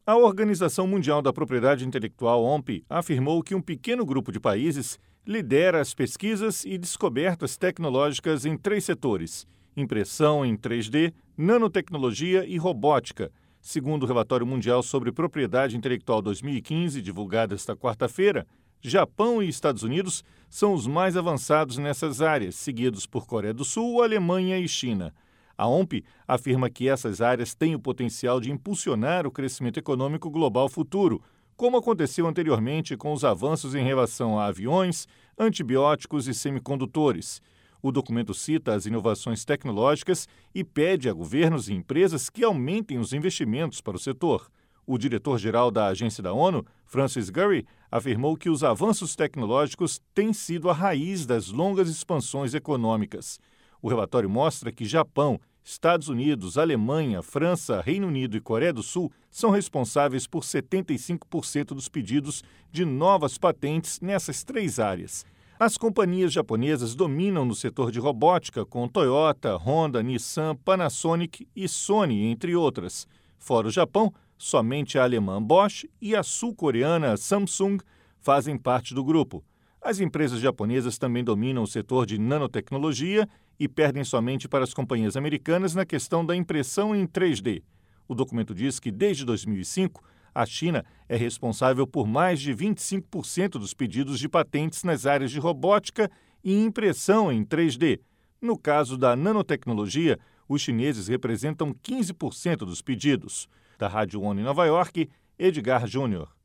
A Organização Mundial da Propriedade Intelectual, OMP, afirmou que um pequeno grupo de países lidera as pesquisas e descobertas tecnológicas em 3 setores: impressão em 3D, nanotecnologia e robótica, segundo o Relatório Mundial sobre Propriedade Intelectual 2015, divulgado esta quarta-feira. Japão e Estados Unidos são os mais avançados nessas áreas, seguidos por Coreia do Sul, Alemanha e China. A OMP afirma que essas áreas têm o potencial de impulsionar o crescimento econômico global futuro, como aconteceu anteriormente com os avanços em relação a aviões, antibióticos e semicondutores. O documento cita as inovações tecnológicas e pede a governos e empresas que aumentem os investimentos para o setor. O diretor-geral da Agência da ONU, Francis Gurry, afirmou que os avanços tecnológicos têm sido a raiz das longas expansões econômicas. O relatório mostra que Japão, Estados Unidos, Alemanha, França, Reino Unido e Coreia do Sul são responsáveis por 75% dos pedidos de novas patentes nessas 3 áreas. As companhias japonesas dominam no setor de robótica, com Toyota, Honda, Nissan, Panasonic e Sony, entre outras. Fora o Japão, somente a alemã Bosch e a sul-coreana Samsung fazem parte do grupo. As empresas japonesas também dominam o setor de nanotecnologia e perdem somente para as companhias americanas na questão da impressão em 3D. O documento diz que, desde 2005, a China é responsável por mais de 25% dos pedidos de patentes nas áreas de robótica e impressão em 3D. No caso da nanotecnologia, os chineses representam 15% dos pedidos. Da Rádio ONU em Nova York, Edgar Júnior.